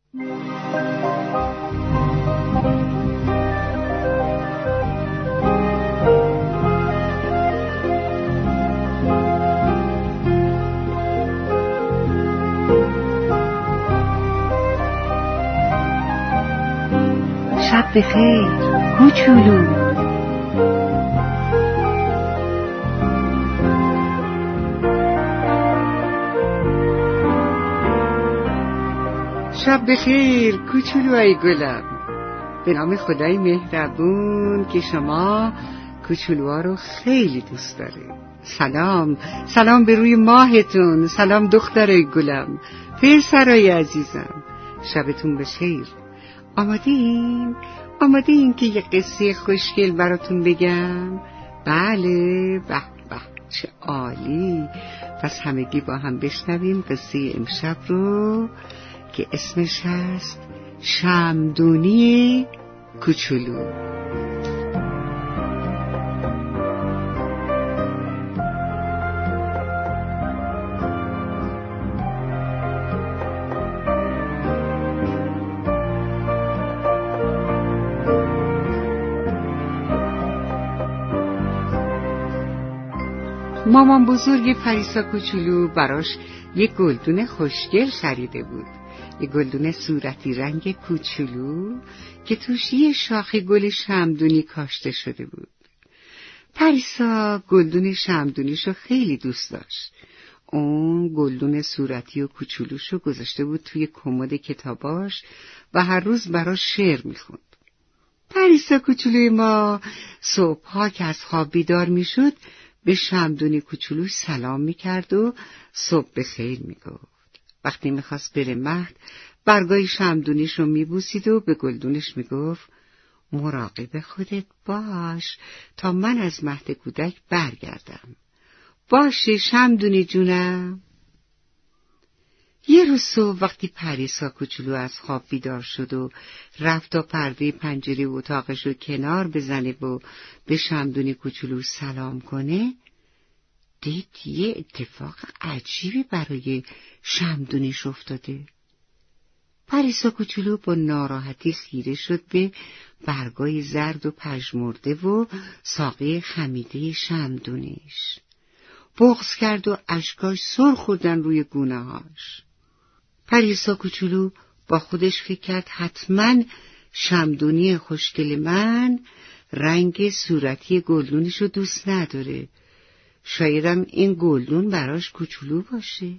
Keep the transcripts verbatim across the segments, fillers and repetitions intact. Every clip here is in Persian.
شب بخیر کوچولو. شب بخیر کوچولوهای گلم. به نام خدای مهربون که شما کوچولوها رو خیلی دوست داره. سلام سلام به روی ماهتون. سلام دخترای گلم، پسرای عزیزم، شبتون بخیر. آماده این؟ آماده این که یه قصه خوشگل براتون بگم؟ بله، به به چه عالی. پس همگی با هم بشنویم قصه امشب رو که اسمش هست شمعدونی کوچولو. مامان بزرگ پریسا کوچولو براش یک گلدون خوشگل خریده بود. یک گلدون صورتی رنگ کوچولو که توش یه شاخه گل شمعدونی کاشته شده بود. پریسا گلدون شمعدونیشو خیلی دوست داشت. اون گلدون صورتی و کوچولوشو گذاشته بود توی کمد کتاباش و هر روز براش شعر میخوند. پریسا کوچولوی ما صبحها که از خواب بیدار میشد به شمعدونی کوچولوش سلام میکرد و صبح بخیر میگفت. وقتی میخواست بره مهد برگای شمعدونیش رو میبوسید و به گلدونش میگفت مراقب خودت باش تا من از مهد کودک برگردم. باشه شمعدونی جونم. یه روز صبح وقتی پریسا کوچولو از خواب بیدار شد و رفت تا پرده پنجره اتاقش رو کنار بزنه و به شمعدونی کوچولو سلام کنه، دید یه اتفاق عجیبی برای شمعدونیش افتاده. پریسا کوچولو با ناراحتی خیره شد به برگای زرد و پژمرده و ساقه خمیده شمعدونیش. بغض کرد و اشکاش سر خوردن روی گونه‌هاش. پریسا کوچولو با خودش فکر کرد حتما شمعدونی خوشگل من رنگ صورتی گلدونشو دوست نداره. شایدم این گلدون براش کوچولو باشه.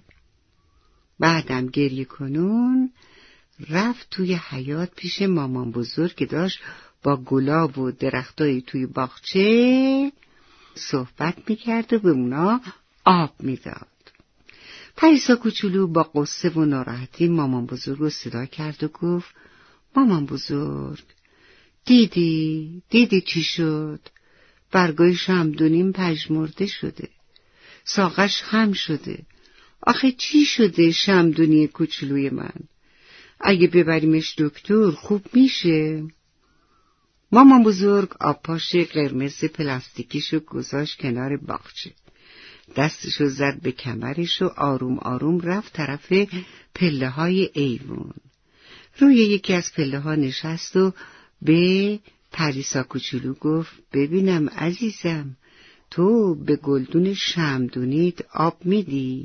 بعدم گریه کنون رفت توی حیاط پیش مامان بزرگ که داشت با گلاب و درختای توی باغچه صحبت میکرد و به اونا آب میداد. پریسا کوچولو با قصه و ناراحتی مامان بزرگ رو صدا کرد و گفت مامان بزرگ، دیدی؟ دیدی چی شد؟ برگای شمعدونیم پژمرده شده، ساقش خم شده. آخه چی شده شمعدونی کوچولوی من؟ اگه ببریمش دکتر خوب میشه؟ مامان بزرگ آبپاش قرمز پلاستیکیشو گذاشت کنار باغچه. دستشو زد به کمرش و آروم آروم رفت طرف پله های ایوون. روی یکی از پله ها نشست و به پریسا کوچولو گفت ببینم عزیزم، تو به گلدون شمعدونیت آب میدی؟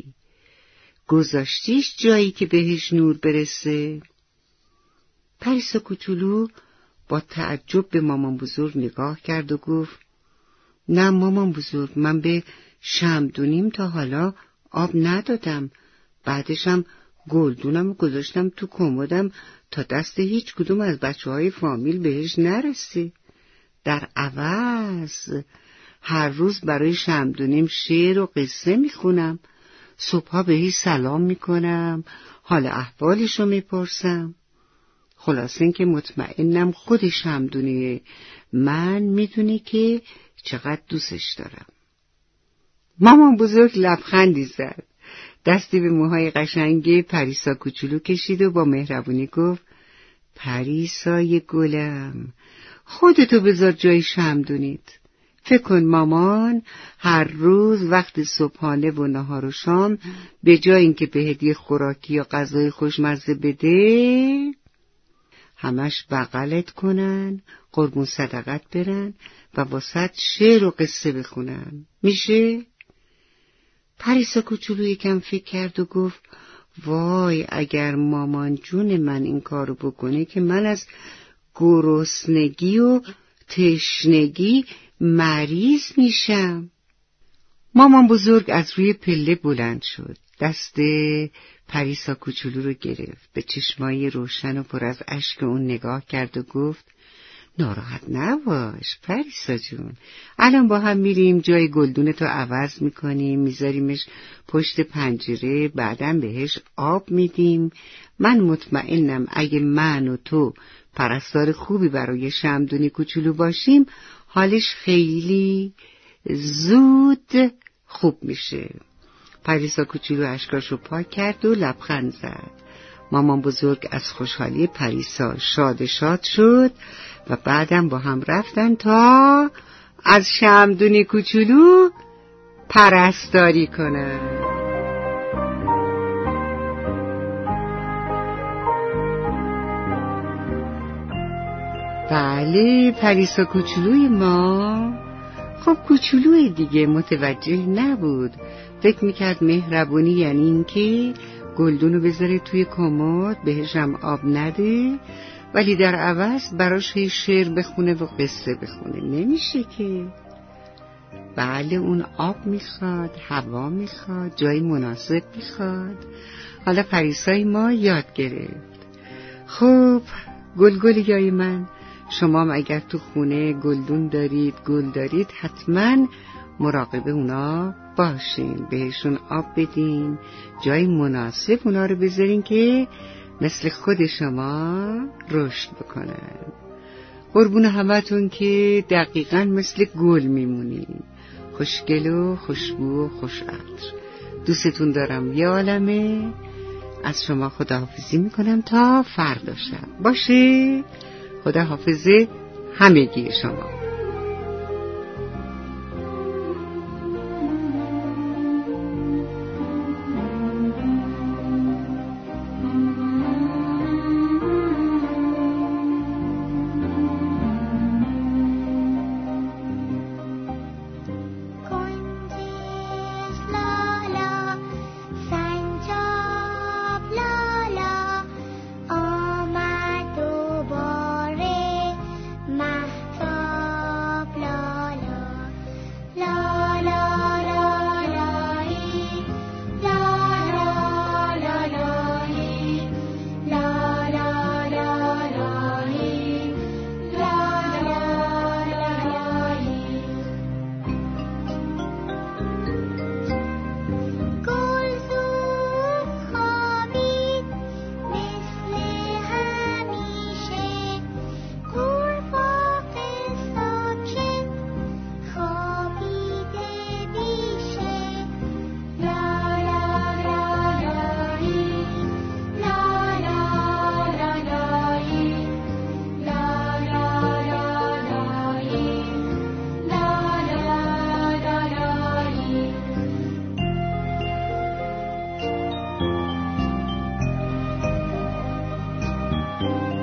گذاشتیش جایی که بهش نور برسه؟ پریسا کوچولو با تعجب به مامان بزرگ نگاه کرد و گفت نه مامان بزرگ، من به شمعدونیم تا حالا آب ندادم. بعدشم گلدونم گذاشتم تو کمدم تا دست هیچ کدوم از بچه های فامیل بهش نرسه. در عوض هر روز برای شمعدونیم شعر و قصه میخونم، صبحها بهش سلام میکنم، حال احوالشو میپرسم. خلاصه این که مطمئنم خود شمعدونی من میدونه که چقدر دوستش دارم. مامان بزرگ لبخندی زد، دستی به موهای قشنگ پریسا کوچولو کشید و با مهربونی گفت پریسای گلم، خودتو بذار جای شمعدونیت. فکر کن مامان هر روز وقت صبحانه و نهار و شام به جای اینکه به هدیه خوراکی یا غذای خوشمزه بده، همش بغلت کنن، قربون صدقت برن و واسط شعر و قصه بخونن. میشه؟ پریسا کوچولو یکم فکر کرد و گفت وای اگر مامان جون من این کارو بکنه که من از گرسنگی و تشنگی مریض میشم. مامان بزرگ از روی پله بلند شد، دست پریسا کوچولو رو گرفت، به چشمای روشن و پر از اشک اون نگاه کرد و گفت ناراحت نباش پریسا جون، الان با هم میریم جای گلدونتو عوض میکنیم، میذاریمش پشت پنجره، بعدم بهش آب میدیم. من مطمئنم اگه من و تو پرستار خوبی برای شمدونی کوچولو باشیم حالش خیلی زود خوب میشه. پریسا کوچولو اشکاشو پاک کرد و لبخند زد. مامان بزرگ از خوشحالی پریسا شاد شاد شد و بعدم با هم رفتن تا از شمدونی کوچولو پرستاری کنن. بله پریسا کوچولوی ما خب کوچولوی دیگه متوجه نبود، فکر میکرد مهربونی یعنی این که گلدونو بذاره توی کمد بهش هم آب نده، ولی در عوض براش هی شعر بخونه و قصه بخونه. نمیشه که. بله اون آب میخواد، هوا میخواد، جای مناسب میخواد. حالا پریسای ما یاد گرفت. خب گلگلیای من، شما هم اگر تو خونه گلدون دارید، گل دارید، حتما مراقب اونا باشین، بهشون آب بدین، جای مناسب اونا رو بذارین که مثل خود شما رشد بکنن. قربون همتون که دقیقاً مثل گل میمونین، خوشگل و خوشبو و خوشعطر. دوستتون دارم یه عالمه. از شما خداحافظی میکنم تا فردا شب. باشه؟ خدا حافظ همگی شما. Thank you.